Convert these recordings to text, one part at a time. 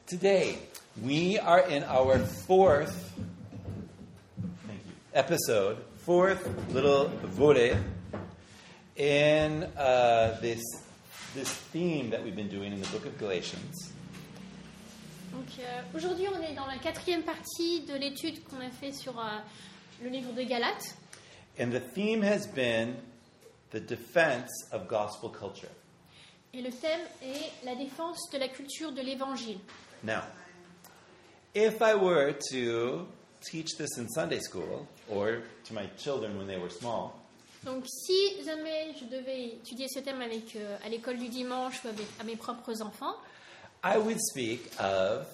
Today, we are in our fourth episode, fourth little volet in this theme that we've been doing in the book of Galatians. Donc aujourd'hui, on est dans la quatrième partie de l'étude qu'on a fait sur le livre de Galates. And the theme has been the defense of gospel culture. Et le thème est la défense de la culture de l'évangile. Now, if I were to teach this in Sunday school, or to my children when they were small, Donc si jamais je devais étudier ce thème à l'école du dimanche ou à mes propres enfants, I would speak of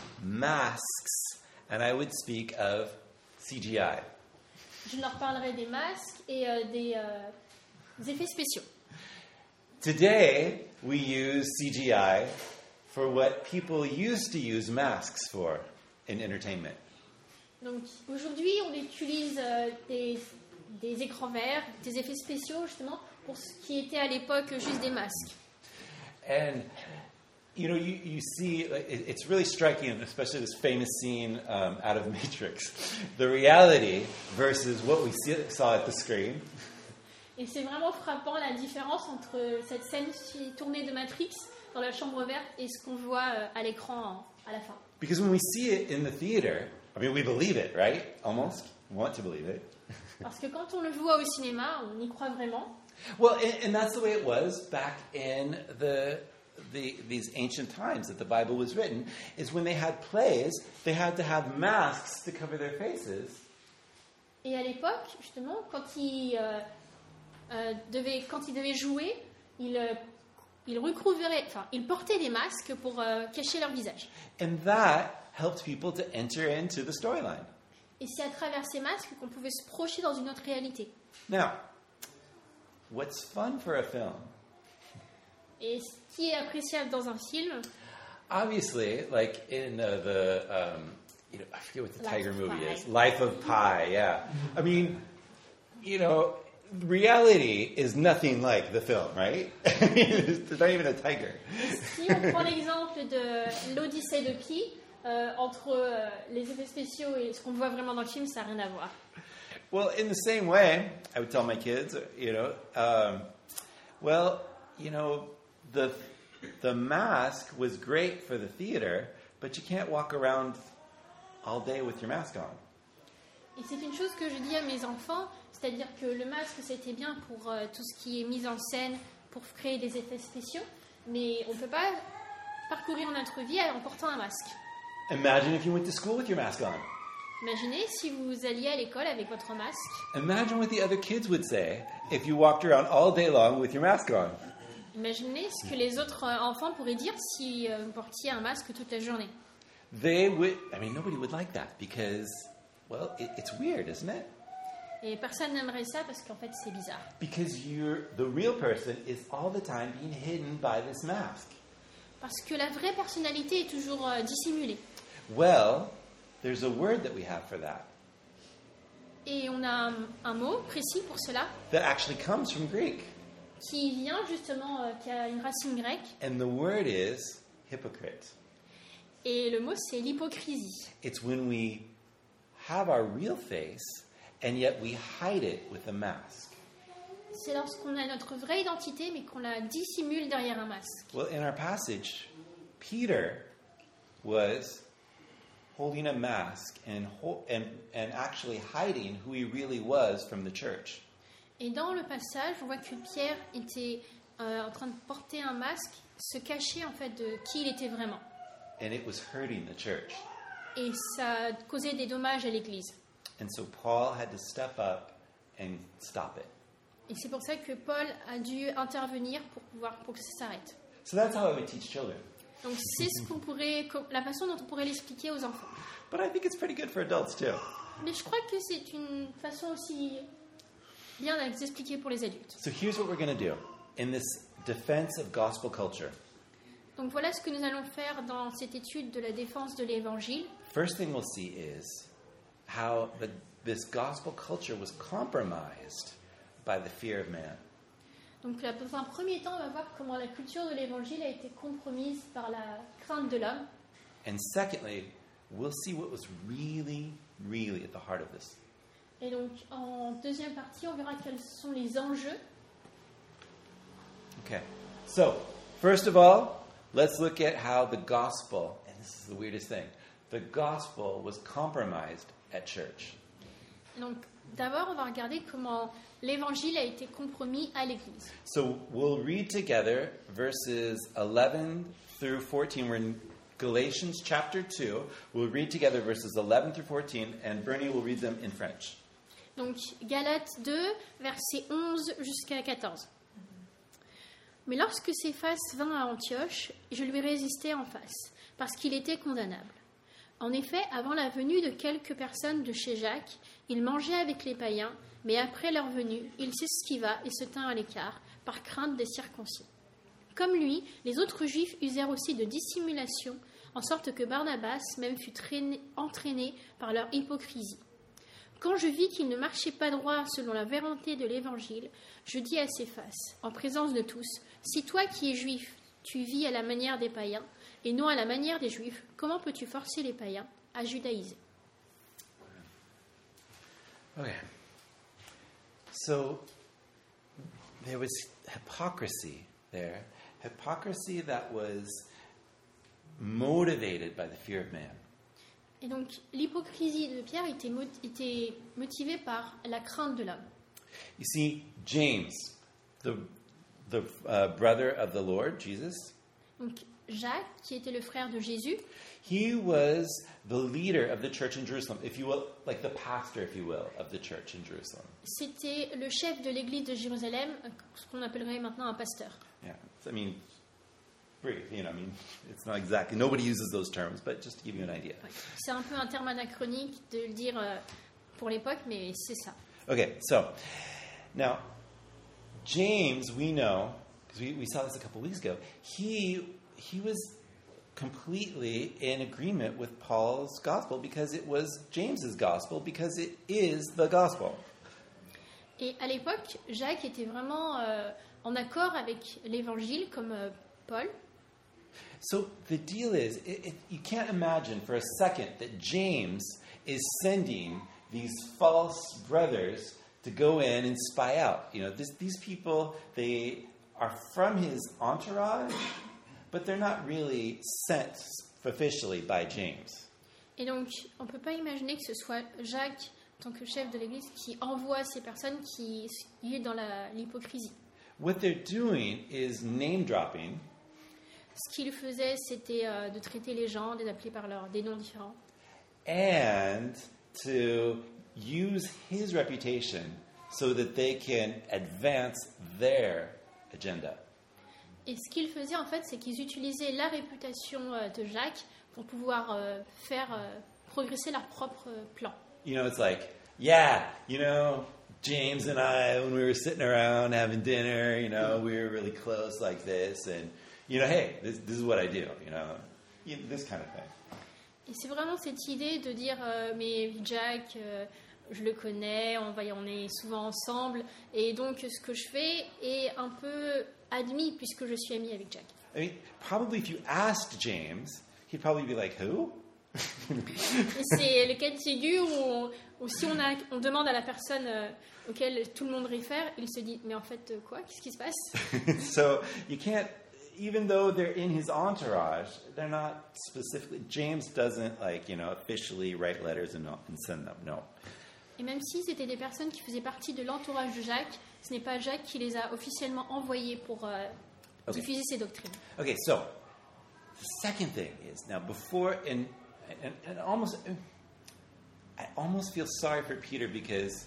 masks and I would speak of CGI. je leur parlerai des masques et des effets spéciaux. Today, we use CGI for what people used to use masks for in entertainment. Donc aujourd'hui, on utilise des écrans verts, des effets spéciaux justement pour ce qui était à l'époque juste des masques. And you know, you see, it's really striking, especially this famous scene out of Matrix, the reality versus what we saw at the screen. Et c'est vraiment frappant la différence entre cette scène tournée de Matrix dans la chambre verte et ce qu'on voit à l'écran à la fin. Because when we see it in the theater, I mean, we believe it, right? Almost. We want to believe it. Parce que quand on le voit au cinéma, on y croit vraiment. Well, and that's the way it was back in these ancient times that the Bible was written, is when they had plays, they had to have masks to cover their faces. Et à l'époque, justement, quand ils devaient jouer, ils portaient des masques pour cacher leur visage. And that helped people to enter into the storyline. Et c'est à travers ces masques qu'on pouvait se projeter dans une autre réalité. Now, what's fun for a film? Et ce qui est appréciable dans un film, Obviously, like in I forget what the Life tiger of movie Pi. is. Life of Pi, yeah. I mean, reality is nothing like the film, right? There's not even a tiger. si on prend l'exemple de l'Odyssée de Pi, entre les effets spéciaux et ce qu'on voit vraiment dans le film, ça n'a rien à voir. Well, in the same way, I would tell my kids, the mask was great for the theater, but you can't walk around all day with your mask on. Et c'est une chose que je dis à mes enfants, c'est-à-dire que le masque, c'était bien pour tout ce qui est mise en scène, pour créer des effets spéciaux, mais on ne peut pas parcourir notre vie en portant un masque. Imagine if you went to school with your mask on. Imaginez si vous alliez à l'école avec votre masque. Imagine what the other kids would say if you walked around all day long with your mask on. Imaginez ce que les autres enfants pourraient dire si vous portiez un masque toute la journée. Nobody would like that because, well, it's weird, isn't it? Et personne n'aimerait ça parce qu'en fait, c'est bizarre. Because the real person is all the time being hidden by this mask. Parce que la vraie personnalité est toujours dissimulée. Well, there's a word that we have for that. Et on a un mot précis pour cela That actually comes from Greek. qui vient justement, qui a une racine grecque. And the word is hypocrite. Et le mot, c'est l'hypocrisie. It's when we have our real face and yet we hide it with a mask. C'est lorsqu'on a notre vraie identité, mais qu'on la dissimule derrière un masque. Well, in our passage, Peter was holding a mask and actually hiding who he really was from the church. Et dans le passage, on voit que Pierre était en train de porter un masque, se cacher en fait de qui il était vraiment. And it was hurting the church. Et ça causait des dommages à l'Église. And so Paul had to step up and stop it. Et c'est pour ça que Paul a dû intervenir pour que ça s'arrête. So that's how I would teach children. Donc c'est la façon dont on pourrait l'expliquer aux enfants. But I think it's pretty good for adults too. Mais je crois que c'est une façon aussi bien à les expliquer pour les adultes. So here's what we're going to do in this defense of gospel culture. Donc voilà ce que nous allons faire dans cette étude de la défense de l'Évangile. First thing we'll see is how this gospel culture was compromised by the fear of man. Donc dans un premier temps, on va voir comment la culture de l'Évangile a été compromise par la crainte de l'homme. And secondly, we'll see what was really, really at the heart of this. Et donc, en deuxième partie, on verra quels sont les enjeux. Okay, so first of all, let's look at how the gospel, and this is the weirdest thing, the gospel was compromised at church. Donc, d'abord, on va regarder comment l'évangile a été compromis à l'église. So we'll read together verses 11 through 14. We're in Galatians chapter 2. We'll read together verses 11 through 14, and Bernie will read them in French. Donc, Galates 2, versets 11 jusqu'à 14. Mais lorsque Céphas vint à Antioche, je lui résistai en face, parce qu'il était condamnable. En effet, avant la venue de quelques personnes de chez Jacques, il mangeait avec les païens, mais après leur venue, il s'esquiva et se tint à l'écart, par crainte des circoncis. Comme lui, les autres Juifs usèrent aussi de dissimulation, en sorte que Barnabas même fut entraîné par leur hypocrisie. Quand je vis qu'il ne marchait pas droit selon la vérité de l'Évangile, je dis à Céphas, en présence de tous, « Si toi qui es juif, tu vis à la manière des païens, et non à la manière des Juifs, comment peux-tu forcer les païens à judaïser ?» Okay. So there was hypocrisy there. Hypocrisy that was motivated by the fear of man. Et donc, l'hypocrisie de Pierre était motivée par la crainte de l'homme. You see, James, the brother of the Lord, Jesus, Donc, Jacques, qui était le frère de Jésus, he was the leader of the church in Jerusalem, if you will, like the pastor, if you will, of the church in Jerusalem. c'était le chef de l'église de Jérusalem, ce qu'on appellerait maintenant un pasteur. Yeah, I mean, brief, it's not exactly, nobody uses those terms, but just to give you an idea. Ouais. C'est un peu un terme anachronique de le dire pour l'époque, mais c'est ça. Okay, so now James, we know, because we saw this a couple weeks ago, he was completely in agreement with Paul's gospel because it was James's gospel, because it is the gospel. Et à l'époque, Jacques était vraiment en accord avec l'évangile, comme Paul. So the deal is, you can't imagine for a second that James is sending these false brothers to go in and spy out. These people, they are from his entourage, but they're not really sent officially by James. Et donc, on ne peut pas imaginer que ce soit Jacques, en tant que chef de l'église, qui envoie ces personnes qui sont dans l'hypocrisie. What they're doing is name dropping. Ce qu'il faisait, c'était de traiter les gens, de les appeler par des noms différents. And to use his reputation so that they can advance their agenda. Et ce qu'ils faisaient, en fait, c'est qu'ils utilisaient la réputation de Jacques pour pouvoir faire progresser leur propre plan. It's like, James and I, when we were sitting around having dinner, we were really close like this, and, hey, this is what I do, this kind of thing. Et c'est vraiment cette idée de dire, mais Jack, je le connais, on est souvent ensemble, et donc ce que je fais est un peu admis puisque je suis ami avec Jack. I mean, probably if you asked James, he'd probably be like, who? Et c'est le cas de figure où si on demande à la personne auquel tout le monde réfère, il se dit, mais en fait, quoi? Qu'est-ce qui se passe? So you can't, even though they're in his entourage, they're not specifically, James doesn't officially write letters and send them, no. Et même si c'était des personnes qui faisaient partie de l'entourage de Jacques, ce n'est pas Jacques qui les a officiellement envoyés pour diffuser ses doctrines. Okay, so the second thing is, now before, and almost, I almost feel sorry for Peter because,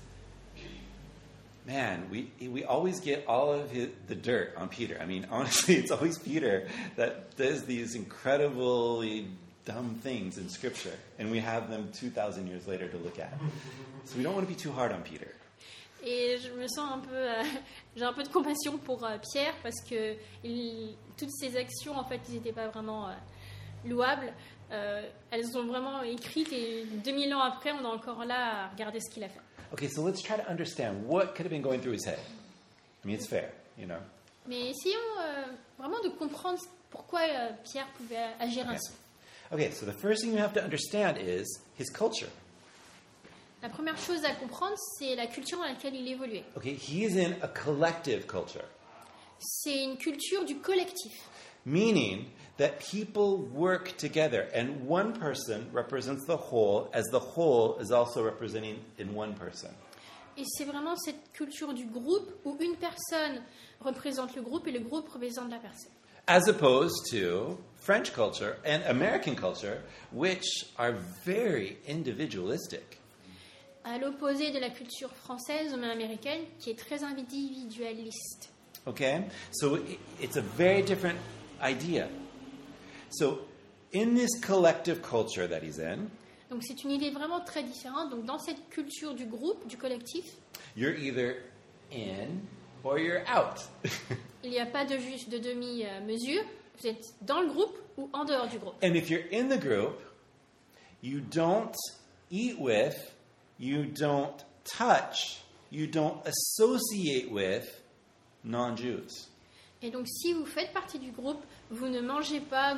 man, we always get all of the dirt on Peter. I mean, honestly, it's always Peter that does these incredibly dumb things in Scripture, and we have them 2,000 years later to look at. So we don't want to be too hard on Peter. Et je me sens j'ai un peu de compassion pour Pierre parce que toutes ses actions, en fait, ils n'étaient pas vraiment louables. Elles sont vraiment écrites et 2000 ans après, on est encore là à regarder ce qu'il a fait. Okay, so let's try to understand what could have been going through his head. I mean, it's fair, Mais essayons vraiment de comprendre pourquoi Pierre pouvait agir ainsi. Okay, so the first thing you have to understand is his culture. La première chose à comprendre, c'est la culture dans laquelle il évoluait. Okay, he's in a collective culture, C'est une culture du collectif. meaning that people work together and one person represents the whole as the whole is also representing in one person. Et c'est vraiment cette culture du groupe où une personne représente le groupe et le groupe représente la personne. As opposed to French culture and American culture, which are very individualistic. À l'opposé de la culture française ou même américaine, qui est très individualiste. Okay? So it's a very different idea. So in this collective culture that he's in, Donc c'est une idée vraiment très différente. Donc dans cette culture du groupe, du collectif, you're either in or you're out. il n'y a pas de juste de demi-mesure. Vous êtes dans le groupe ou en dehors du groupe. And if you're in the group, you don't eat with, you don't touch, you don't associate with non-Jews. Et donc si vous faites partie du groupe, vous ne mangez pas,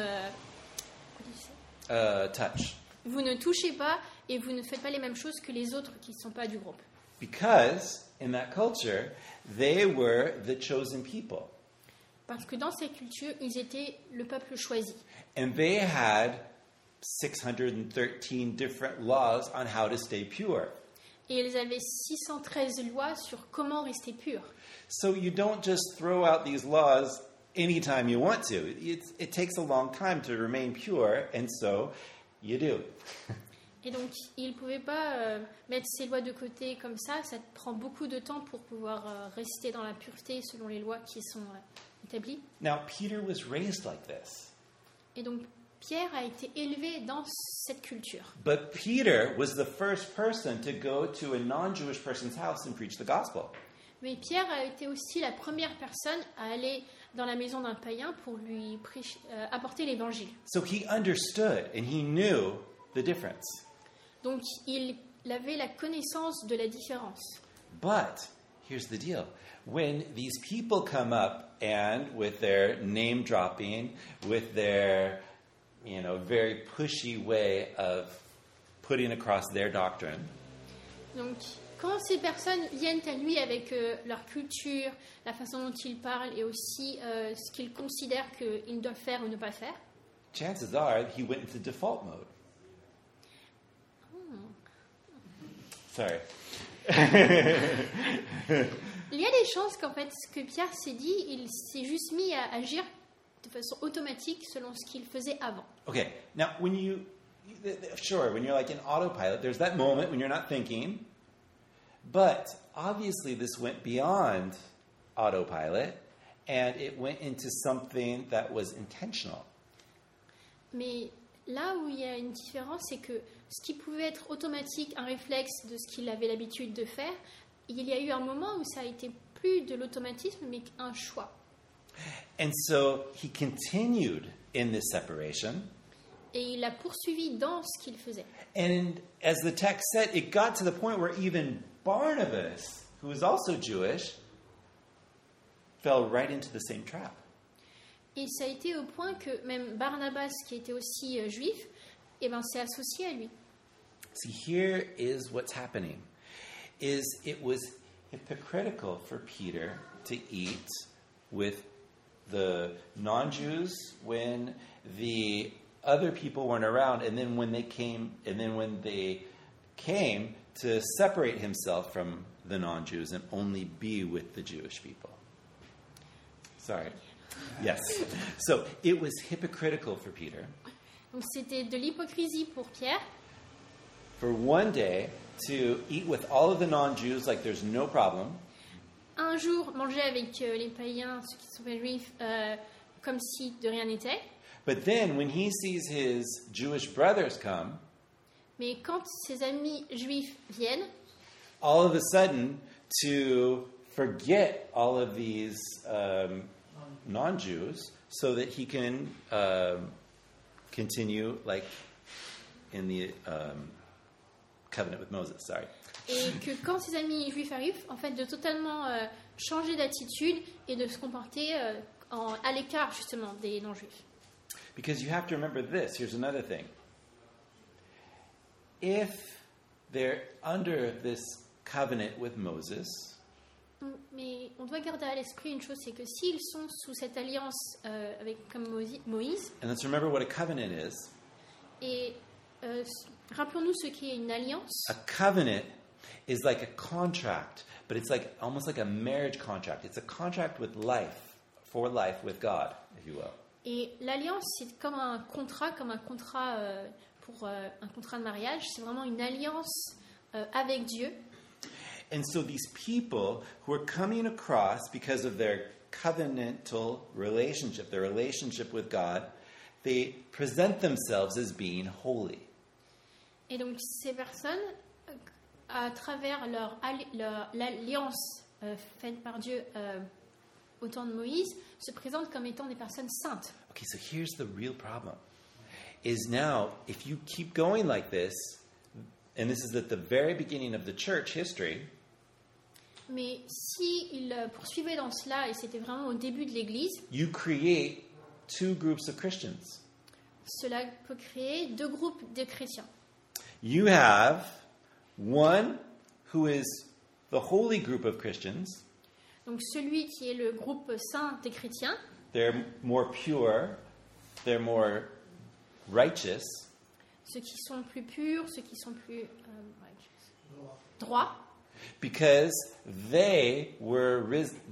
Touch. vous ne touchez pas et vous ne faites pas les mêmes choses que les autres qui ne sont pas du groupe. Because in that culture, they were the chosen people. Parce que dans cette culture, ils étaient le peuple choisi. And they had 613 different laws on how to stay pure. Et ils avaient 613 lois sur comment rester pur. So you don't just throw out these laws anytime you want to. It takes a long time to remain pure, and so you do. Et donc, ils ne pouvaient pas mettre ces lois de côté comme ça. Ça prend beaucoup de temps pour pouvoir rester dans la pureté selon les lois qui sont établies. Now, Peter was raised like this. Et donc, Pierre a été élevé dans cette culture. But Peter was the first person to go to a non-Jewish person's house and preach the gospel. Mais Pierre a été aussi la première personne à aller dans la maison d'un païen pour lui apporter l'évangile. So he understood and he knew the difference. Donc, il avait la connaissance de la différence. But here's the deal. When these people come up and with their name dropping, with their, very pushy way of putting across their doctrine, Donc, quand ces personnes viennent à lui avec leur culture, la façon dont ils parlent et aussi ce qu'ils considèrent qu'ils doivent faire ou ne pas faire, chances are he went into default mode. Sorry. il y a des chances qu'en fait, ce que Pierre s'est dit, il s'est juste mis à agir de façon automatique selon ce qu'il faisait avant. Okay, now when you're like in autopilot, there's that moment when you're not thinking, but obviously this went beyond autopilot and it went into something that was intentional. Mais là où il y a une différence, c'est que ce qui pouvait être automatique, un réflexe de ce qu'il avait l'habitude de faire, il y a eu un moment où ça a été plus de l'automatisme, mais un choix. And so he continued in this separation. Et il a poursuivi dans ce qu'il faisait. And as the text said, it got to the point where even Barnabas, who was also Jewish, fell right into the same trap. Et ça a été au point que même Barnabas, qui était aussi juif, s'est associé à lui. See, here is what's happening. It was hypocritical for Peter to eat with the non-Jews when the other people weren't around, and then when they came to separate himself from the non-Jews and only be with the Jewish people. Sorry. Yes. So it was hypocritical for Peter. Donc c'était de l'hypocrisie pour Pierre. For one day to eat with all of the non-Jews like there's no problem. Un jour manger avec les païens, ceux qui ne sont pas juifs, comme si de rien n'était. But then when he sees his Jewish brothers come, mais quand ses amis juifs viennent, all of a sudden to forget all of these non-Jews so that he can continue like in the covenant with Moses, sorry. Et que quand ses amis juifs arrivent, en fait, de totalement changer d'attitude et de se comporter à l'écart justement des non-juifs. Because you have to remember this. Here's another thing. If they're under this covenant with Moses, Mais on doit garder à l'esprit une chose, c'est que s'ils sont sous cette alliance comme Moïse, and let's remember what a covenant is. et rappelons-nous ce qu'est une alliance. A covenant is like a contract, but it's like almost like a marriage contract. It's a contract with life, for life with God, if you will. Et l'alliance, c'est comme un contrat pour un contrat de mariage. C'est vraiment une alliance avec Dieu. And so these people who are coming across because of their covenantal relationship, their relationship with God, they present themselves as being holy. Et donc ces personnes, à travers l'alliance faite par Dieu au temps de Moïse, se présentent comme étant des personnes saintes. Okay, so here's the real problem. Is now, if you keep going like this, and this is at the very beginning of the church history, mais s'ils poursuivaient dans cela, et c'était vraiment au début de l'Église, you create two groups of Christians. Cela peut créer deux groupes de chrétiens. You have one who is the holy group of Christians. Donc celui qui est le groupe saint des chrétiens, they're more pure, they're more righteous. Ceux qui sont plus purs, ceux qui sont plus droits. Because they were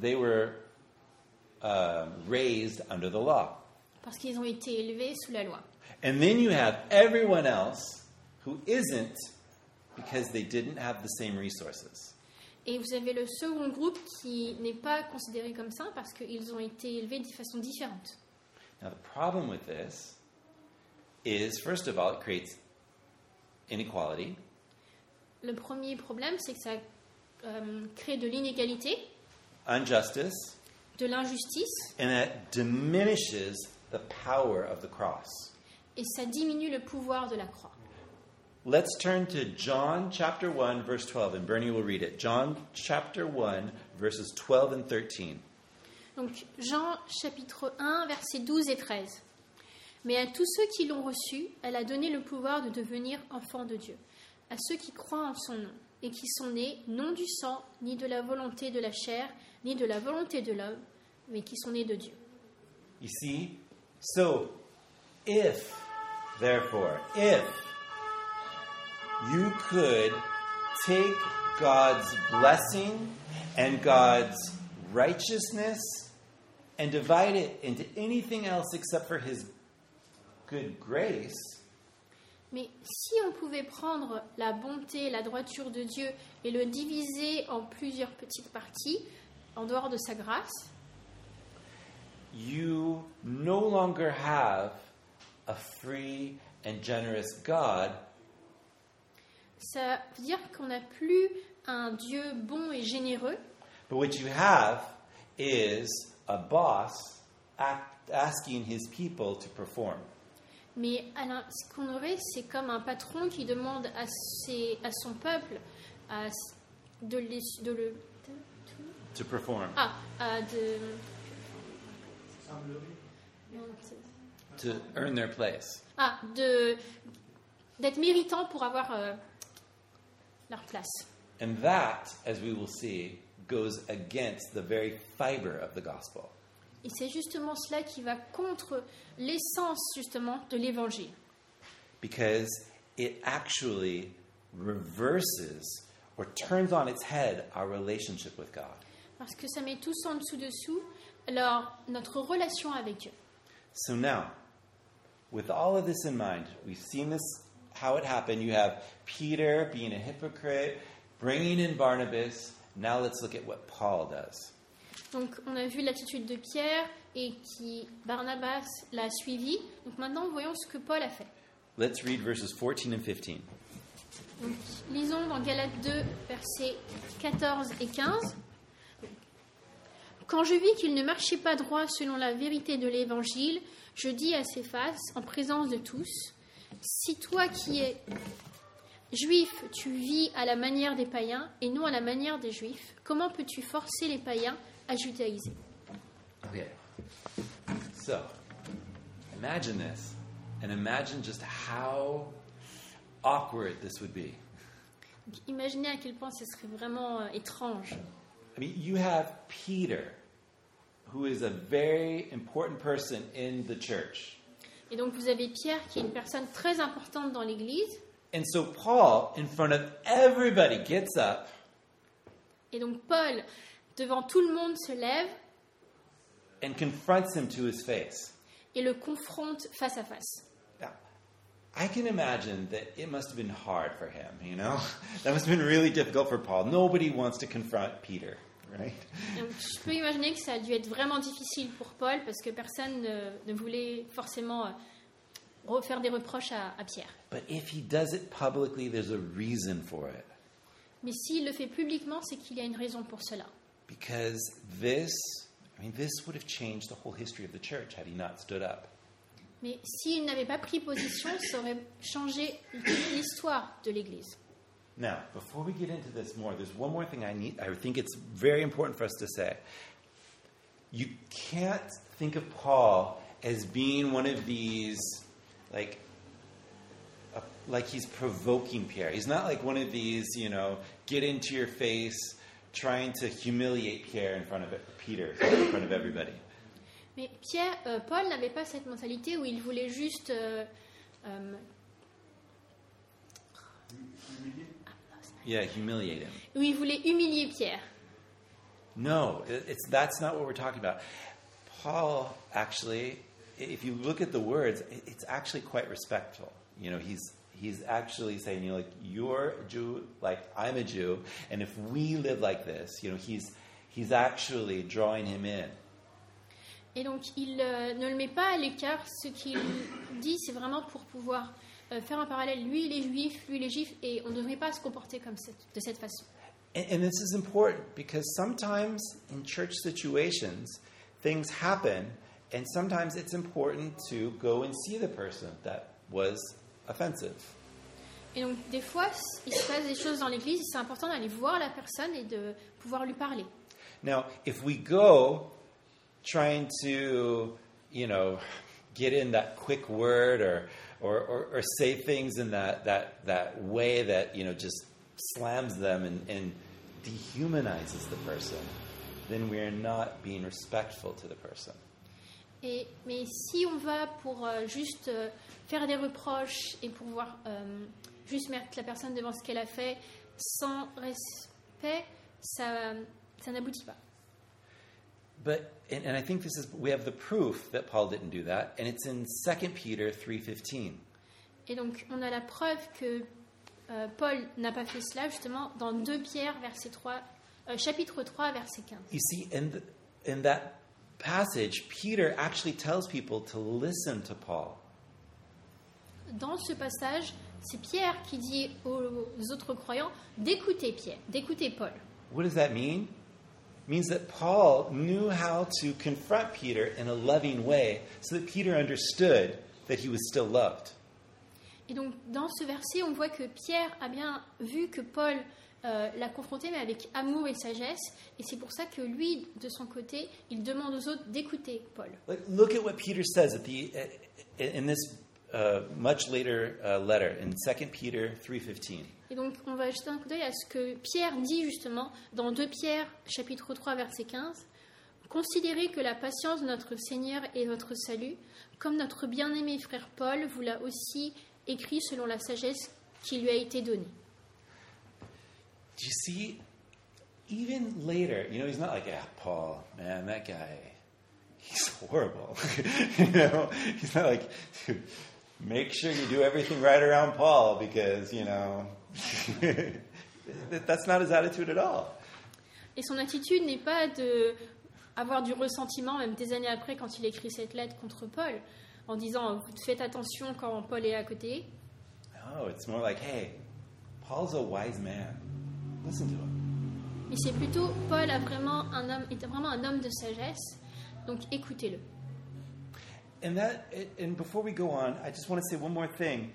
raised under the law. Parce qu'ils ont été élevés sous la loi. And then you have everyone else who isn't, because they didn't have the same resources. Et vous avez le second groupe qui n'est pas considéré comme saint parce qu'ils ont été élevés de façon différente. Now the problem with this is, first of all, it creates inequality. Le premier problème, c'est que ça crée de l'inégalité, injustice, de l'injustice, and that diminishes the power of the cross. Et ça diminue le pouvoir de la croix. Let's turn to John chapter 1 verse 12, and Bernie will read it. John chapter 1 verses 12 and 13. Donc Jean chapitre 1 versets 12 et 13. Mais à tous ceux qui l'ont reçu, elle a donné le pouvoir de devenir enfants de Dieu, à ceux qui croient en son nom et qui sont nés non du sang, ni de la volonté de la chair, ni de la volonté de l'homme, mais qui sont nés de Dieu. You see? So, therefore, if you could take God's blessing and God's righteousness and divide it into anything else except for His good grace, mais si on pouvait prendre la bonté, la droiture de Dieu et le diviser en plusieurs petites parties, en dehors de sa grâce, you no longer have a free and generous God. Ça veut dire qu'on n'a plus un Dieu bon et généreux. But what you have is a boss asking his people to perform. Mais ce qu'on aurait, c'est comme un patron qui demande à son peuple To perform. To earn their place. D'être méritant pour avoir leur place. And that, as we will see, goes against the very fiber of the gospel. Et c'est justement cela qui va contre l'essence justement de l'évangile. Because it actually reverses or turns on its head our relationship with God. Parce que ça met tous en dessous notre relation avec Dieu. So now, with all of this in mind, we've seen this, how it happened. You have Peter being a hypocrite, bringing in Barnabas. Now let's look at what Paul does. Donc on a vu l'attitude de Pierre et Barnabas l'a suivi. Donc maintenant voyons ce que Paul a fait. Let's read verses 14 and 15. Donc, lisons dans Galates 2 versets 14 et 15. Quand je vis qu'il ne marchait pas droit selon la vérité de l'évangile, je dis à Céphas en présence de tous, si toi qui es juif, tu vis à la manière des païens et non à la manière des juifs, comment peux-tu forcer les païens à judaïser? Okay. So, Imagine this, and imagine just how awkward this would be. Donc, imaginez à quel point ce serait vraiment étrange. I mean, you have Peter, who is a very important person in the church. Et donc vous avez Pierre qui est une personne très importante dans l'Église. And so Paul, in front of everybody, gets up Et donc Paul, devant tout le monde, se lève and confronts him to his face. et le confronte face à face. Now, I can imagine that it must have been hard for him, you know? That must have been really difficult for Paul. Nobody wants to confront Peter, right? Donc, je peux imaginer que ça a dû être vraiment difficile pour Paul parce que personne ne voulait forcément faire des reproches à Pierre. But if he does it publicly, there's a reason for it. Mais s'il le fait publiquement, c'est qu'il y a une raison pour cela. Because this would have changed the whole history of the church had he not stood up. Mais s'il n'avait pas pris position, ça aurait changé l'histoire de l'Église. Now, before we get into this more, there's one more thing I think it's very important for us to say. You can't think of Paul as being one of these, like he's provoking Pierre. He's not like one of these, get into your face, trying to humiliate Pierre in front of Peter, in front of everybody. Mais Paul n'avait pas cette mentalité où il voulait juste humiliate him. Où il voulait humilier Pierre. No, that's not what we're talking about. Paul, actually, if you look at the words, it's actually quite respectful. He's actually saying, you're a Jew, like I'm a Jew, and if we live like this, he's actually drawing him in. Et donc, il ne le met pas à l'écart. Ce qu'il dit, c'est vraiment pour pouvoir faire un parallèle. Lui, il est juif, lui, il est juif, et on ne devrait pas se comporter de cette façon. And this is important because sometimes in church situations, things happen, and sometimes it's important to go and see the person that was offensive. Et donc, des fois, il se passe des choses dans l'église, c'est important d'aller voir la personne et de pouvoir lui parler. Now, if we go trying to, get in that quick word or say things in that way that, just slams them and dehumanizes the person, then we are not being respectful to the person. Mais si on va pour juste faire des reproches et pour voir juste mettre la personne devant ce qu'elle a fait sans respect, ça n'aboutit pas. But and I think we have the proof that Paul didn't do that, and it's in 2 Peter 3:15. Et donc on a la preuve que Paul n'a pas fait cela justement dans 2 Pierre chapitre 3 verset 15. You see, in that passage, Peter actually tells people to listen to Paul. Dans ce passage, c'est Pierre qui dit aux autres croyants d'écouter Paul. What does that mean? It means that Paul knew how to confront Peter in a loving way so that Peter understood that he was still loved. Et donc, dans ce verset, on voit que Pierre a bien vu que Paul l'a confronté, mais avec amour et sagesse. Et c'est pour ça que lui, de son côté, il demande aux autres d'écouter Paul. Look at what Peter says in this much later letter, in 2 Peter 3:15. Et donc, on va jeter un coup d'œil à ce que Pierre dit justement dans 2 Pierre, chapitre 3, verset 15. « Considérez que la patience de notre Seigneur est votre salut, comme notre bien-aimé frère Paul vous l'a aussi écrit selon la sagesse qui lui a été donnée. » Do you see, even later, he's not like, Paul, man, that guy, he's horrible. He's not like, make sure you do everything right around Paul because, that's not his attitude at all. Et son attitude n'est pas d'avoir du ressentiment, même des années après, quand il écrit cette lettre contre Paul, en disant « Faites attention quand Paul est à côté ». Oh, it's more like, hey, Paul's a wise man. Listen to him. Mais c'est plutôt, Paul est vraiment un homme de sagesse, donc écoutez-le. And before we go on, I just want to say one more thing.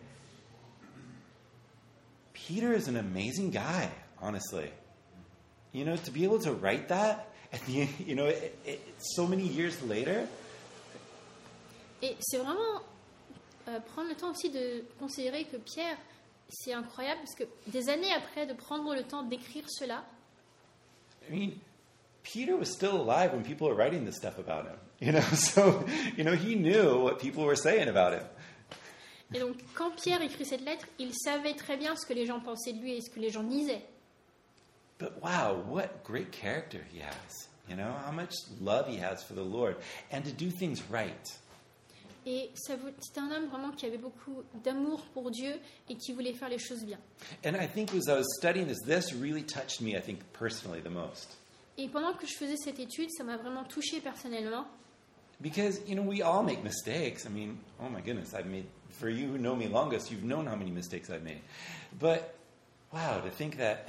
Peter is an amazing guy, honestly. To be able to write that, at the so many years later. Et c'est vraiment prendre le temps aussi de considérer que Pierre, c'est incroyable parce que des années après de prendre le temps d'écrire cela, I mean, Peter was still alive when people were writing this stuff about him. So, he knew what people were saying about him. et donc quand Pierre écrit cette lettre, il savait très bien ce que les gens pensaient de lui et ce que les gens disaient. But wow, what great character he has. How much love he has for the Lord. And to do things right. Et c'était un homme vraiment qui avait beaucoup d'amour pour Dieu et qui voulait faire les choses bien. And I think as I was studying this really touched me, I think, personally the most. Et pendant que je faisais cette étude, ça m'a vraiment touchée personnellement. Because, we all make mistakes. I mean, oh my goodness, for you who know me longest, you've known how many mistakes I've made. But, wow, to think that,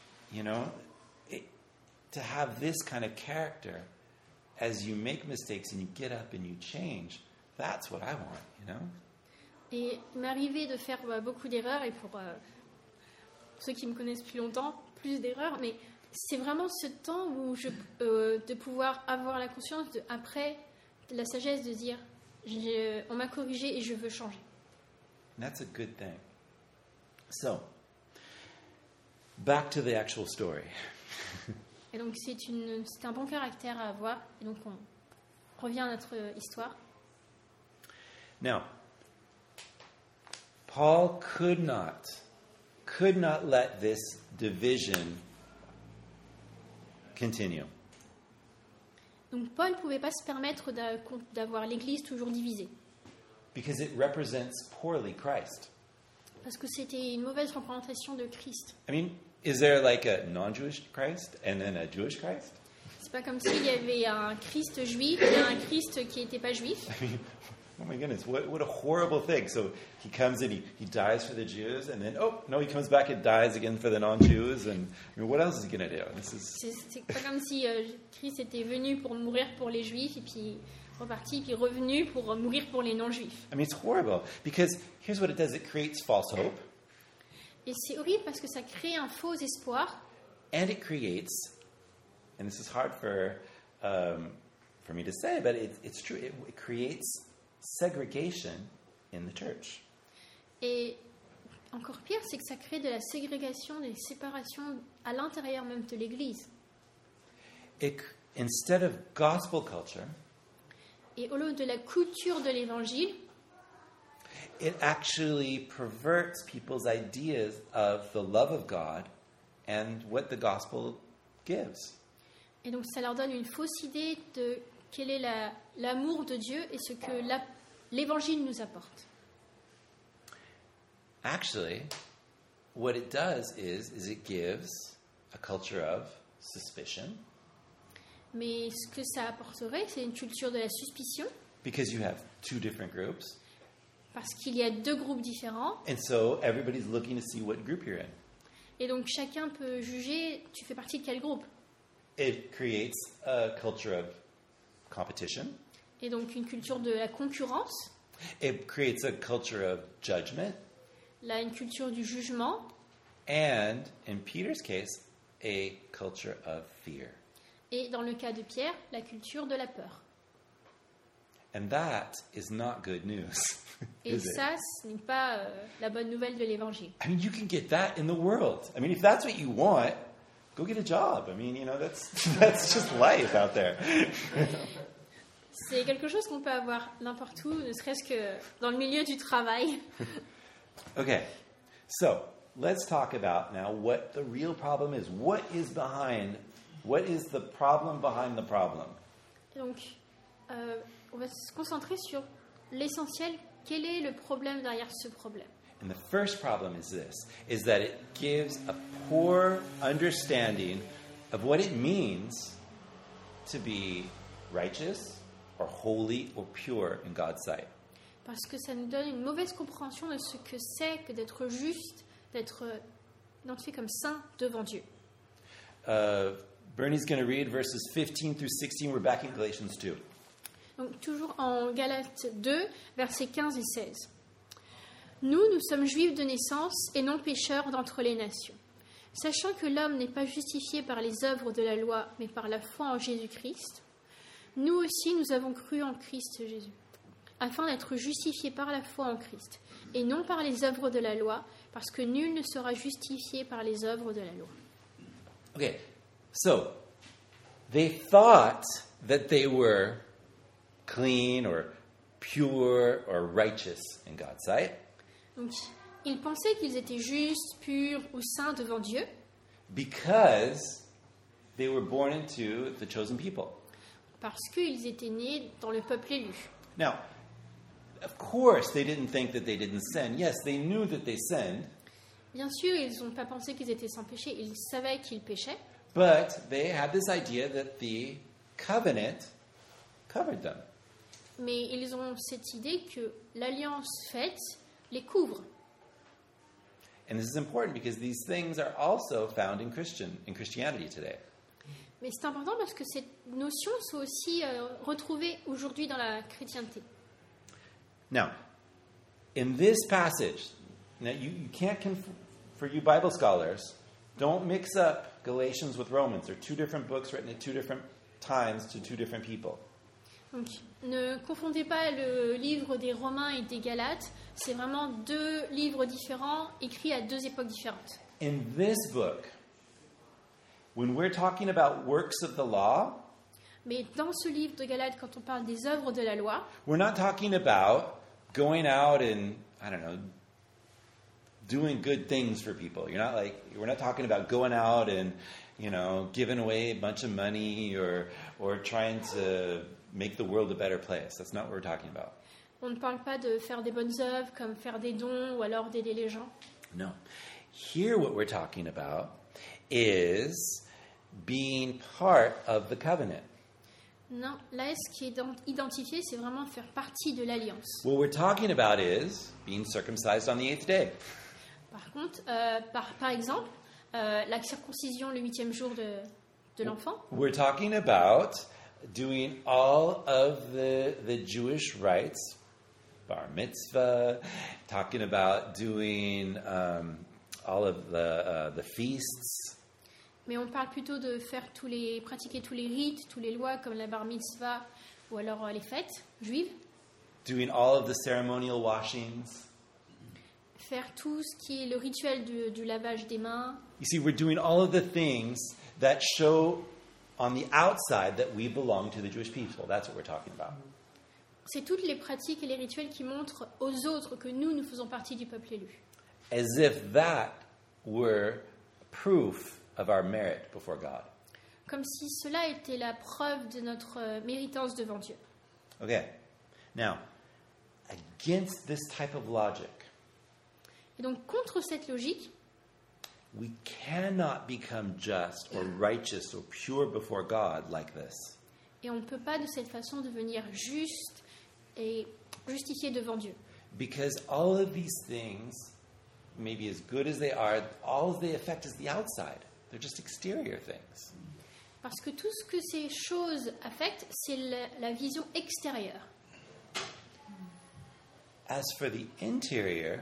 to have this kind of character as you make mistakes and you get up and you change, that's what I want, Et il m'est arrivé de faire beaucoup d'erreurs, et pour ceux qui me connaissent plus longtemps, plus d'erreurs, mais c'est vraiment ce temps où de pouvoir avoir la conscience, après la sagesse de dire on m'a corrigé et je veux changer. And that's a good thing. So, back to the actual story. Et donc c'est un bon caractère à avoir, et donc on revient à notre histoire. Now, Paul could not let this division continue. Donc Paul ne pouvait pas se permettre d'avoir l'Église toujours divisée. Because it represents poorly Christ. Parce que c'était une mauvaise représentation de Christ. I mean, is there like a non-Jewish Christ and then a Jewish Christ? C'est pas comme s'il y avait un Christ juif et un Christ qui n'était pas juif. I mean, oh my goodness, what a horrible thing. So he comes in, he dies for the Jews, and then, he comes back and dies again for the non-Jews, and what else is he going to do? C'est pas comme si Christ était venu pour mourir pour les juifs, et puis reparti, puis revenu pour mourir pour les non-juifs. I mean, it's horrible, because here's what it does. It creates false hope. Et c'est horrible parce que ça crée un faux espoir. And it creates, and this is hard for me to say, but it's true, it creates segregation in the church. Et encore pire, c'est que ça crée de la ségrégation, des séparations à l'intérieur même de l'Église. Instead of gospel culture, et au lieu de la culture de l'Évangile, it actually perverts people's ideas of the love of God and what the gospel gives. Et donc ça leur donne une fausse idée de quel est l'amour de Dieu et ce que l'Évangile nous apporte. Actually, what it does is it gives a culture of suspicion. Mais ce que ça apporterait, c'est une culture de la suspicion. Because you have two different groups. Parce qu'il y a deux groupes différents. And so everybody's looking to see what group you're in. Et donc chacun peut juger, tu fais partie de quel groupe. It creates a culture of competition. Et donc une culture de la concurrence. It creates a culture of judgment. Là, une culture du jugement. And, in Peter's case, a culture of fear. Et dans le cas de Pierre, la culture de la peur. And that is not good news. Et ça, ce n'est pas la bonne nouvelle de l'Évangile. I mean, you can get that in the world. I mean, if that's what you want, go get a job. I mean, that's just life out there. C'est quelque chose qu'on peut avoir n'importe où, ne serait-ce que dans le milieu du travail. Okay, so let's talk about now what the real problem is. What is the problem behind the problem? Donc, on va se concentrer sur l'essentiel. Quel est le problème derrière ce problème? And the first problem is that it gives a poor understanding of what it means to be righteous or holy or pure in God's sight. Parce que ça nous donne une mauvaise compréhension de ce que c'est que d'être juste, d'être identifié comme saint devant Dieu. Bernie's going to read verses 15 through 16. We're back in Galatians 2. Donc toujours en Galates 2, versets 15 et 16. Nous sommes juifs de naissance et non pécheurs d'entre les nations. Sachant que l'homme n'est pas justifié par les œuvres de la loi, mais par la foi en Jésus-Christ, nous aussi nous avons cru en Christ Jésus. afin d'être justifiés par la foi en Christ, et non par les œuvres de la loi, parce que nul ne sera justifié par les œuvres de la loi. Okay, so they thought that they were clean or pure or righteous in God's sight Donc, ils pensaient qu'ils étaient justes, purs ou saints devant Dieu, because they were born into the chosen people. parce qu'ils étaient nés dans le peuple élu. Now, of course, they didn't think that they didn't sin. Yes, they knew that they sinned, Bien sûr, ils n'ont pas pensé qu'ils étaient sans péché, ils savaient qu'ils péchaient, but they had this idea that the covenant covered them. mais ils ont cette idée que l'alliance faite les couvre. And this is important because these things are also found in Christianity today. Mais c'est important parce que ces notions sont aussi retrouvées aujourd'hui dans la chrétienté. Now, in this passage, now you can't, for you Bible scholars, don't mix up Galatians with Romans. They're two different books written at two different times to two different people. Donc, ne confondez pas le livre des Romains et des Galates. C'est vraiment deux livres différents, écrits à deux époques différentes. In this book, when we're talking about works of the law, Mais dans ce livre de Galates, quand on parle des œuvres de la loi, we're not talking about going out and, I don't know, doing good things for people. We're not talking about going out and, giving away a bunch of money or trying to make the world a better place. That's not what we're talking about. on ne parle pas de faire des bonnes œuvres comme faire des dons ou alors d'aider les gens. No. Here what we're talking about is being part of the covenant. Non, là, ce qui est identifié, c'est vraiment faire partie de l'alliance. What we're talking about is being circumcised on the 8th day. Par contre, par exemple, la circoncision le 8e jour de l'enfant. We're talking about doing all of the Jewish rites, bar mitzvah, talking about doing all of the feasts. Mais on parle plutôt de pratiquer tous les rites, toutes les lois comme la bar mitzvah ou alors les fêtes juives. Doing all of the ceremonial washings. Faire tout ce qui est le rituel du lavage des mains. You see, we're doing all of the things that show on the outside that we belong to the Jewish people. That's what we're talking about. C'est toutes les pratiques et les rituels qui montrent aux autres que nous faisons partie du peuple élu. As if that were proof of our merit before God. Comme si cela était la preuve de notre méritance devant Dieu. Okay. Now, against this type of logic, Et donc, contre cette logique, we cannot become just or righteous or pure before God like this. et on ne peut pas de cette façon devenir juste et justifié devant Dieu. Because all of these things, maybe as good as they are, all they affect is the outside. They're just exterior things. Parce que tout ce que ces choses affectent, c'est la vision extérieure. As for the interior,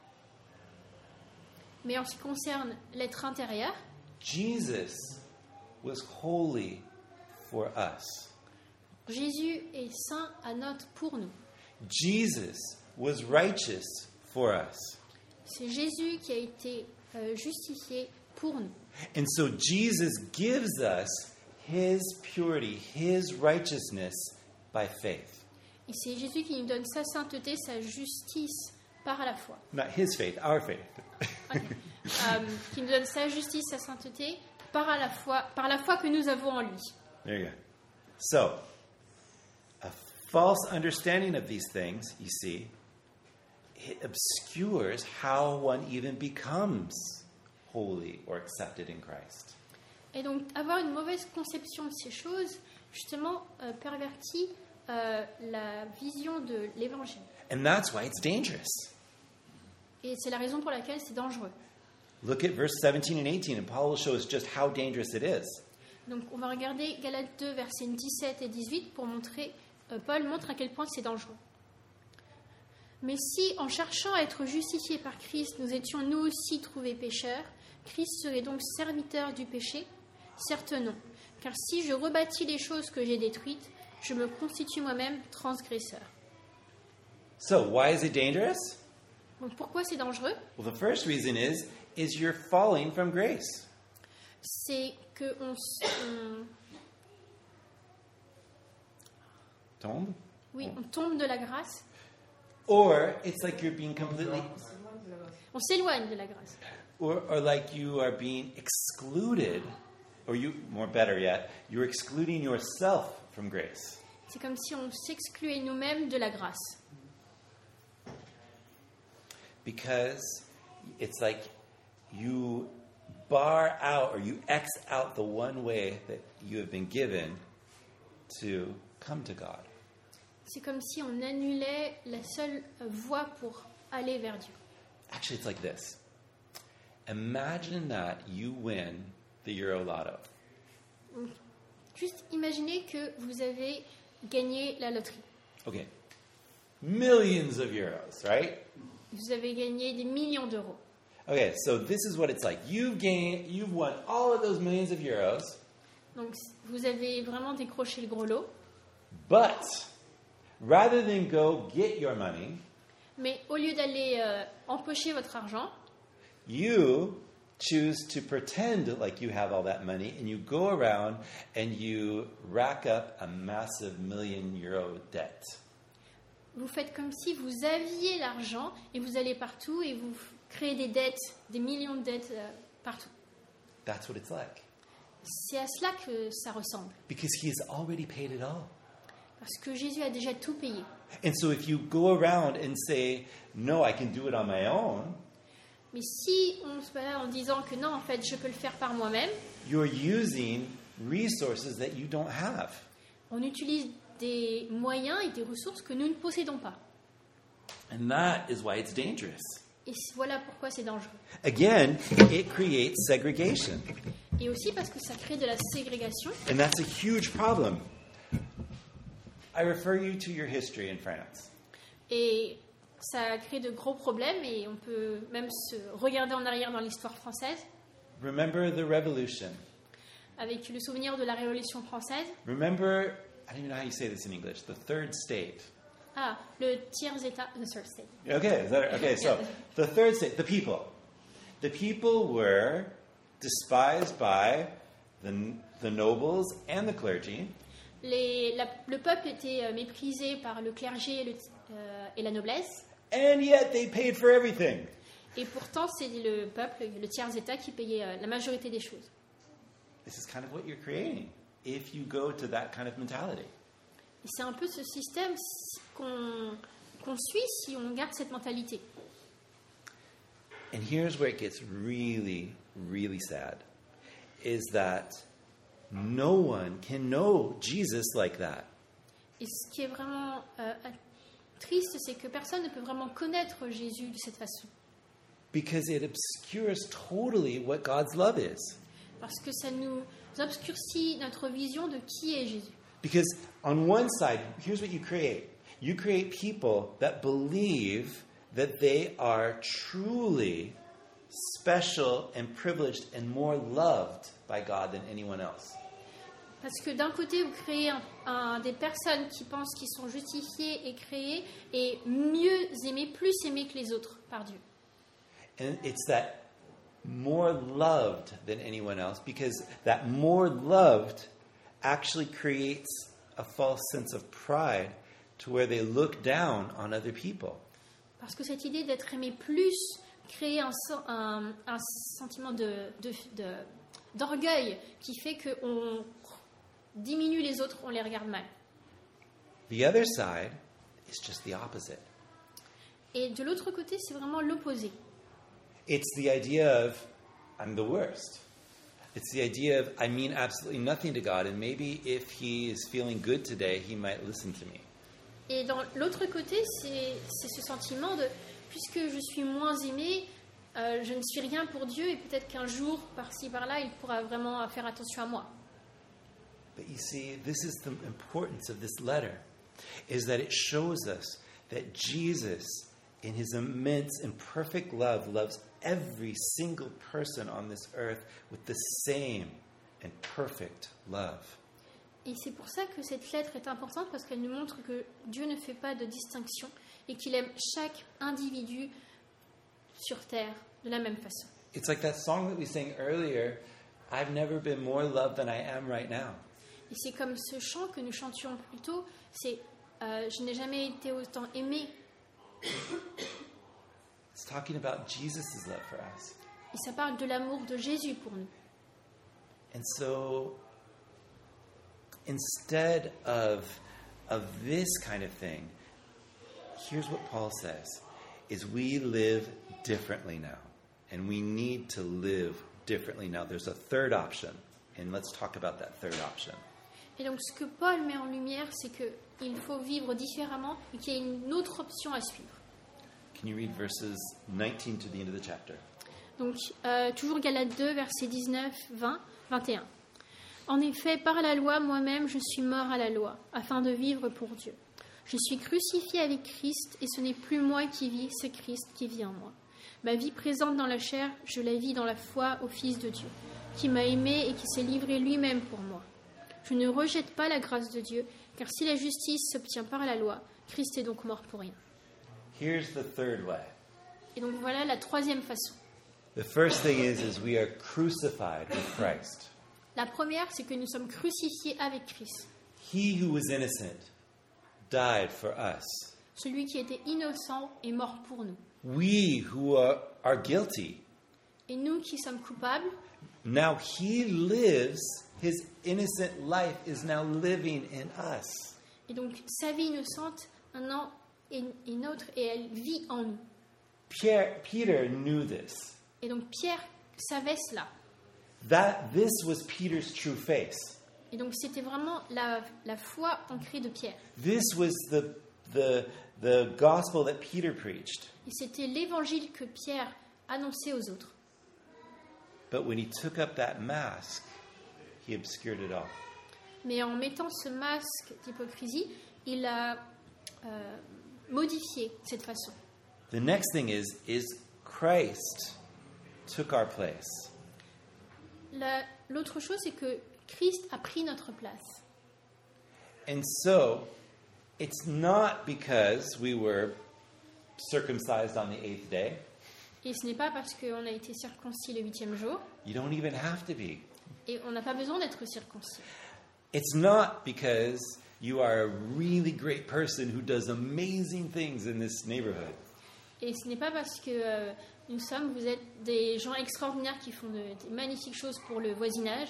Mais en ce qui concerne l'être intérieur, Jesus was holy for us. Jésus est saint pour nous. Jesus was righteous for us. C'est Jésus qui a été justifié pour nous. And so Jesus gives us his purity, his righteousness by faith. Et c'est Jésus qui nous donne sa sainteté, sa justice par la foi. Not his faith, our faith. Okay. Qui nous donne sa justice, sa sainteté par la foi que nous avons en lui. There you go. So, a false understanding of these things, you see, it obscures how one even becomes holy or accepted in Christ. Et donc, avoir une mauvaise conception de ces choses, justement, pervertit la vision de l'évangile. And that's why it's dangerous. Et c'est la raison pour laquelle c'est dangereux. Look at verse 17 and 18, and Paul will show us just how dangerous it is. Donc, on va regarder Galates 2, versets 17 et 18 pour montrer, Paul montre à quel point c'est dangereux. Mais si, en cherchant à être justifiés par Christ, nous étions nous aussi trouvés pécheurs, Christ serait donc serviteur du péché? Certes non, car si je rebâtis les choses que j'ai détruites, je me constitue moi-même transgresseur. So why is it dangerous? Donc pourquoi c'est dangereux? Well, the first reason is you're falling from grace. C'est que on Tombe? tombe de la grâce, Or it's like you're being completely, on s'éloigne de la grâce. or like you are being excluded, or you, more better yet, you're excluding yourself from grace. C'est comme si on s'excluait nous-mêmes de la grâce. Because it's like you bar out or you X out the one way that you have been given to come to God. C'est comme si on annulait la seule voie pour aller vers Dieu. Actually, it's like this. Imagine that you win the Euro Lotto. Juste imaginez que vous avez gagné la loterie. Okay. Millions of euros, right? Vous avez gagné des millions d'euros. Okay, so this is what it's like. You've won all of those millions of euros, Donc vous avez vraiment décroché le gros lot. but rather than go get your money, Mais au lieu d'aller empocher votre argent, you choose to pretend like you have all that money and you go around and you rack up a massive €1,000,000 debt. vous faites comme si vous aviez l'argent et vous allez partout et vous créez des dettes, des millions de dettes partout. That's what it's like. C'est à cela que ça ressemble. Because he has already paid it all. Parce que Jésus a déjà tout payé. And so if you go around and say, no, I can do it on my own, Mais si on se balade en disant que non, en fait, je peux le faire par moi-même, you're using resources that you don't have. on utilise des moyens et des ressources que nous ne possédons pas. And that is why it's dangerous. Et voilà pourquoi c'est dangereux. Again, it creates segregation. Et aussi parce que ça crée de la ségrégation. And that's a huge problem. I refer you to your history in France. Et ça crée de gros problèmes et on peut même se regarder en arrière dans l'histoire française Remember the revolution. avec le souvenir de la Révolution française. Remember, I don't even know how you say this in English, the third state. Ah, le tiers-état, the third state. Okay, so the third state, the people. The people were despised by the nobles and the clergy. Le peuple était méprisé par le clergé et la noblesse. And yet they paid for everything. Et pourtant, c'est le peuple, le tiers-état, qui payait la majorité des choses. This is kind of what you're creating if you go to that kind of mentality. Et c'est un peu ce système qu'on suit si on garde cette mentalité. And here's where it gets really, really sad, is that no one can know Jesus like that. Et ce qui est vraiment triste, c'est que personne ne peut vraiment connaître Jésus de cette façon. Because it obscures totally what God's love is. Parce que ça nous obscurcit notre vision de qui est Jésus. Because on one side, here's what you create. You create people that believe that they are truly special and privileged and more loved by God than anyone else. Parce que d'un côté, vous créez des personnes qui pensent qu'ils sont justifiées et créées et mieux aimées, plus aimées que les autres par Dieu. And it's that more loved than anyone else, because that more loved actually creates a false sense of pride to where they look down on other people. Parce que cette idée d'être aimé plus crée un sentiment d'orgueil qui fait qu'on diminue les autres, on les regarde mal. The other side is just the opposite. Et de l'autre côté, c'est vraiment l'opposé. It's the idea of, I'm the worst. It's the idea of, I mean absolutely nothing to God, and maybe if he is feeling good today, he might listen to me. Et dans l'autre côté, c'est ce sentiment de, puisque je suis moins aimé, je ne suis rien pour Dieu, et peut-être qu'un jour, par-ci, par-là, il pourra vraiment faire attention à moi. But you see, this is the importance of this letter, is that it shows us that Jesus, in his immense and perfect love, loves every single person on this earth with the same and perfect love. Et c'est pour ça que cette lettre est importante, parce qu'elle nous montre que Dieu ne fait pas de distinction et qu'il aime chaque individu sur terre de la même façon. It's like that song that we sang earlier, I've never been more loved than I am right now. Et c'est comme ce chant que nous chantions plus tôt, c'est je n'ai jamais été autant aimé. It's talking about Jesus' love for us. Et ça parle de l'amour de Jésus pour nous. And so, instead of this kind of thing, here's what Paul says, is we live differently now. And we need to live differently now. There's a third option. And let's talk about that third option. Et donc ce que Paul met en lumière, c'est qu'il faut vivre différemment et qu'il y a une autre option à suivre. Can you read verses 19 to the end of the chapter? Donc toujours Galates 2, versets 19, 20, 21. En effet, par la loi, moi-même, je suis mort à la loi, afin de vivre pour Dieu. Je suis crucifié avec Christ, et ce n'est plus moi qui vis, c'est Christ qui vit en moi. Ma vie présente dans la chair, je la vis dans la foi au Fils de Dieu, qui m'a aimé et qui s'est livré lui-même pour moi. Je ne rejette pas la grâce de Dieu, car si la justice s'obtient par la loi, Christ est donc mort pour rien. Here's the third way. Et donc voilà la troisième façon. The first thing is we are crucified with Christ. La première, c'est que nous sommes crucifiés avec Christ. He who was innocent died for us. Celui qui était innocent est mort pour nous. We who are guilty, Et nous qui sommes coupables, now he lives, his innocent life is now living in us. et donc sa vie innocente, maintenant, est nôtre et elle vit en nous. Peter knew this. Et donc Pierre savait cela. This was Peter's true face. Et donc c'était vraiment la foi ancrée de Pierre. This was the gospel that Peter preached. Et c'était l'évangile que Pierre annonçait aux autres. But when he took up that mask, he obscured it all. Mais en mettant ce masque d'hypocrisie, il a modifié cette façon. The next thing is Christ took our place. L'autre chose, c'est que Christ a pris notre place. And so, it's not because we were circumcised on the 8th day. Et ce n'est pas parce qu'on a été circoncis le 8e jour, You don't even have to be. et on n'a pas besoin d'être circoncis. It's not because you are a really great person who does amazing things in this neighborhood. Et ce n'est pas parce que vous êtes des gens extraordinaires qui font de magnifiques choses pour le voisinage.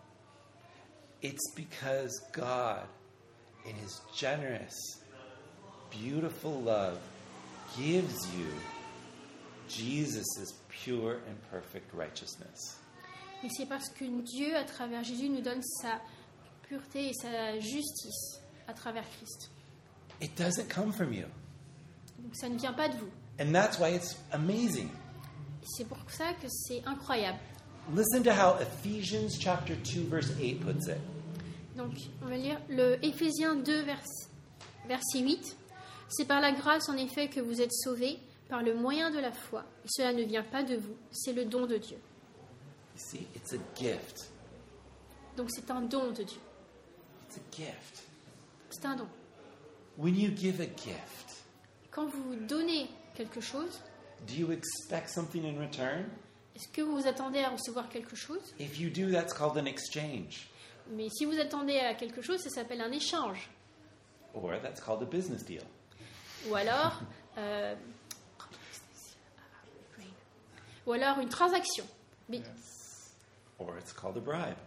It's because God, in His generous, beautiful love, gives you Jesus' pure and perfect righteousness. Mais c'est parce que Dieu, à travers Jésus, nous donne sa pureté et sa justice à travers Christ. It doesn't come from you. Donc ça ne vient pas de vous. And that's why it's amazing. C'est pour ça que c'est incroyable. Listen to how Ephesians chapter 2 verse 8 puts it. Donc, on va lire le Éphésiens 2, verset 8. C'est par la grâce, en effet, que vous êtes sauvés, par le moyen de la foi. Et cela ne vient pas de vous, c'est le don de Dieu. You see, it's a gift. Donc, c'est un don de Dieu. It's a gift. C'est un don. When you give a gift, Quand vous donnez quelque chose, do you expect something in return? est-ce que vous vous attendez à recevoir quelque chose? If you do, that's called an exchange. Mais si vous attendez à quelque chose, ça s'appelle un échange. Or that's called a business deal. Ou alors une transaction. Mais Or it's called a bribe.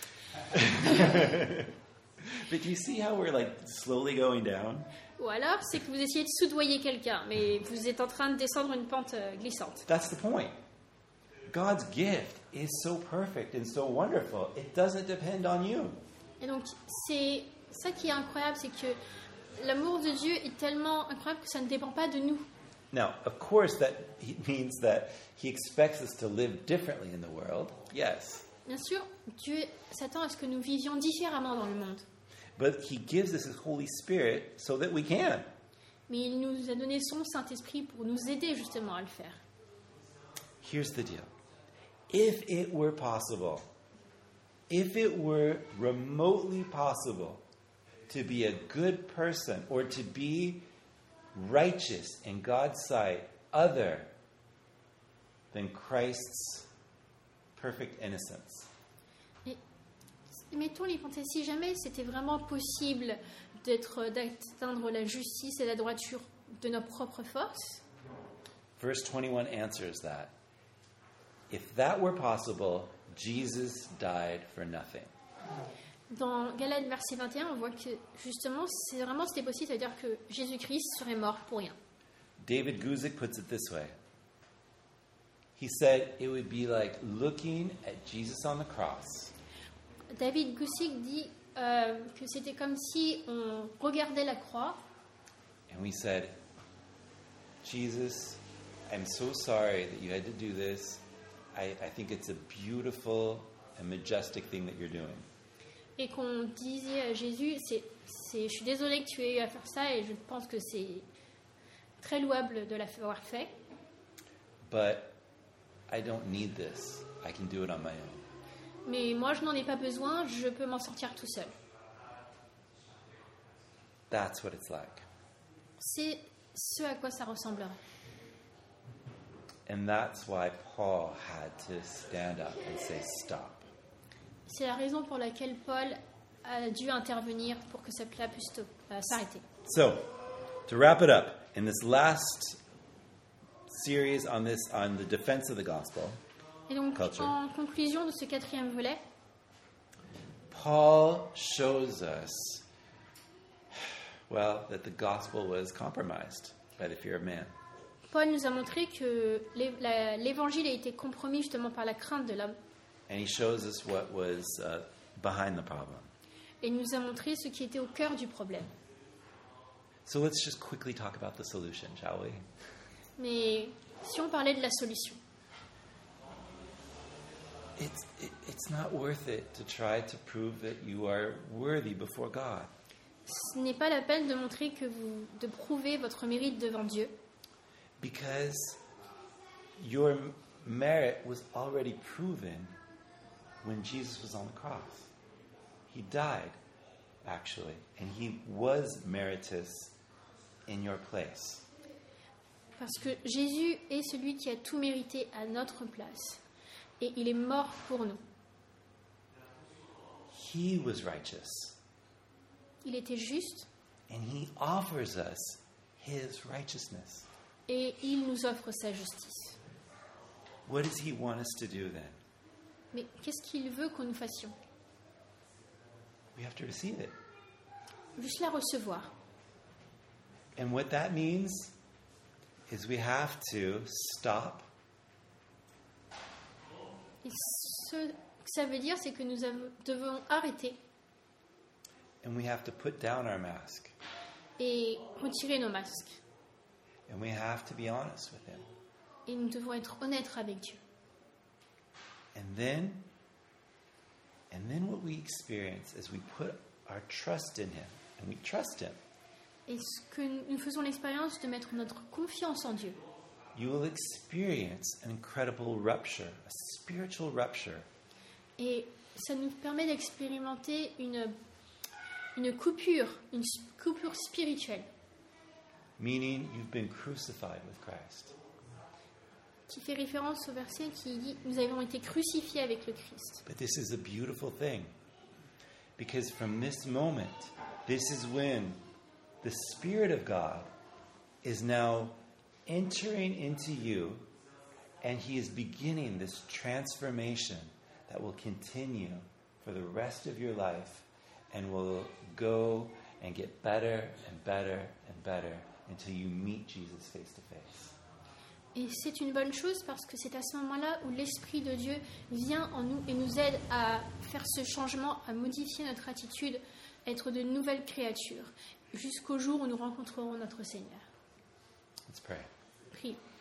But you see how we're like slowly going down? Ou alors, c'est que vous essayez de soudoyer quelqu'un, mais vous êtes en train de descendre une pente glissante. That's the point. God's gift is so perfect and so wonderful. It doesn't depend on you. Et donc, c'est ça qui est incroyable, c'est que l'amour de Dieu est tellement incroyable que ça ne dépend pas de nous. Now, of course, that means that He expects us to live differently in the world. Yes. Bien sûr, Dieu s'attend à ce que nous vivions différemment dans le monde. But He gives us His Holy Spirit so that we can. Mais il nous a donné son Saint-Esprit pour nous aider justement à le faire. Here's the deal. If it were possible, if it were remotely possible to be a good person or to be righteous in God's sight other than Christ's perfect innocence? Et mettons l'hypothèse, si jamais c'était vraiment possible d'atteindre la justice et la droiture de nos propres forces, Verse 21 answers that. If that were possible, Jesus died for nothing. dans Galates verset 21, on voit que justement, c'était possible, c'est-à-dire que Jésus-Christ serait mort pour rien. David Guzik puts it this way. He said it would be like looking at Jesus on the cross David Guzik dit que c'était comme si on regardait la croix and we said, Jesus, I'm so sorry that you had to do this. I think it's a beautiful and majestic thing that you're doing. et qu'on disait à Jésus, je suis désolée que tu aies eu à faire ça et je pense que c'est très louable de l'avoir fait. But I don't need this. I can do it on my own. Mais moi, je n'en ai pas besoin, je peux m'en sortir tout seul. That's what it's like. C'est ce à quoi ça ressemblerait. And that's why Paul had to stand up and say, stop. C'est la raison pour laquelle Paul a dû intervenir pour que cela puisse s'arrêter. So, to wrap it up, in this last series on the defense of the gospel, Et donc, Culture. en conclusion de ce 4e volet, Paul shows us, well, that the gospel was compromised by the fear of man. Paul nous a montré que l'évangile a été compromis justement par la crainte de l'homme. And he shows us what was behind the problem. Et il nous a montré ce qui était au cœur du problème. So let's just quickly talk about the solution, shall we? Mais si on parlait de la solution, It's not worth it to try to prove that you are worthy before God. ce n'est pas la peine de prouver votre mérite devant Dieu. Because your merit was already proven when Jesus was on the cross. He died, actually, and he was meritorious in your place. Parce que Jésus est celui qui a tout mérité à notre place. Et il est mort pour nous. He was righteous, Il était juste and he offers us his righteousness. et il nous offre sa justice. What does he want us to do then? Mais qu'est-ce qu'il veut que nous fassions? We have to receive it. Juste la recevoir. And what that means is we have to stop Et ce que ça veut dire, c'est que nous devons arrêter and we have to put down our mask. et retirer nos masques. And we have to be honest with him. Et nous devons être honnêtes avec Dieu. And then what we experience is we put our trust in him. And we trust him. Et ce que nous faisons l'expérience de mettre notre confiance en Dieu. You will experience an incredible rupture, a spiritual rupture. Et ça nous permet d'expérimenter une coupure spirituelle. Meaning you've been crucified with Christ. Qui fait référence au verset qui dit « Nous avons été crucifiés avec le Christ ». But this is a beautiful thing. Because from this moment, this is when the Spirit of God is now entering into you, and he is beginning this transformation that will continue for the rest of your life and will go and get better and better and better until you meet Jesus face to face. Et c'est une bonne chose parce que c'est à ce moment-là où l'Esprit de Dieu vient en nous et nous aide à faire ce changement, à modifier notre attitude, être de nouvelles créatures, jusqu'au jour où nous rencontrerons notre Seigneur. Let's pray. Prions.